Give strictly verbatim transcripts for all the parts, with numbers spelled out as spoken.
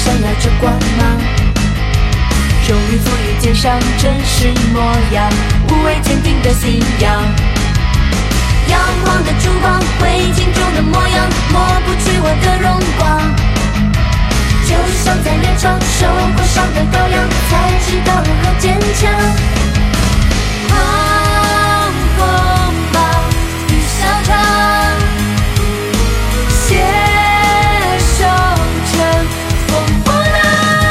闪耀着光芒，终于赋予肩上真实模样，无畏坚定的信仰。阳光的烛光，灰烬中的模样，抹不去我的荣光。就像在猎场受过伤的羔羊，才知道如何坚强。狂风暴雨小场，携手乘风破浪。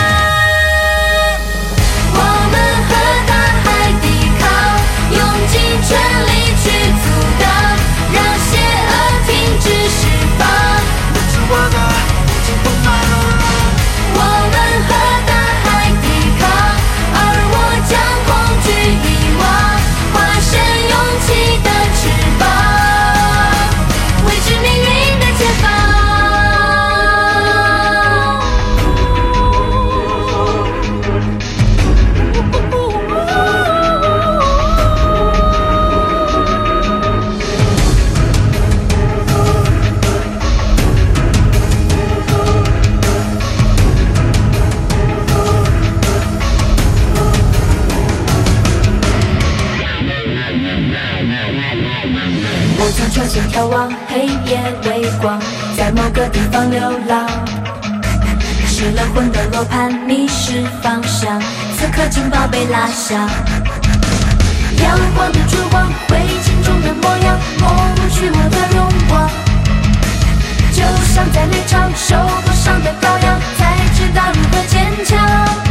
我们和大海抵抗，用尽全力去阻挡，让邪恶停止释放。我的已经不满了。我们和大海抵抗，而我将恐惧遗忘，化身勇气的翅膀，维持命运的前方。我将穿线眺望黑夜微光，在某个地方流浪，失了魂的罗盘迷失方向，此刻请宝贝拉响。阳光的烛光，灰烬中的模样，抹不去我的荣光。就像在猎场受过伤的羔羊，才知道如何坚强。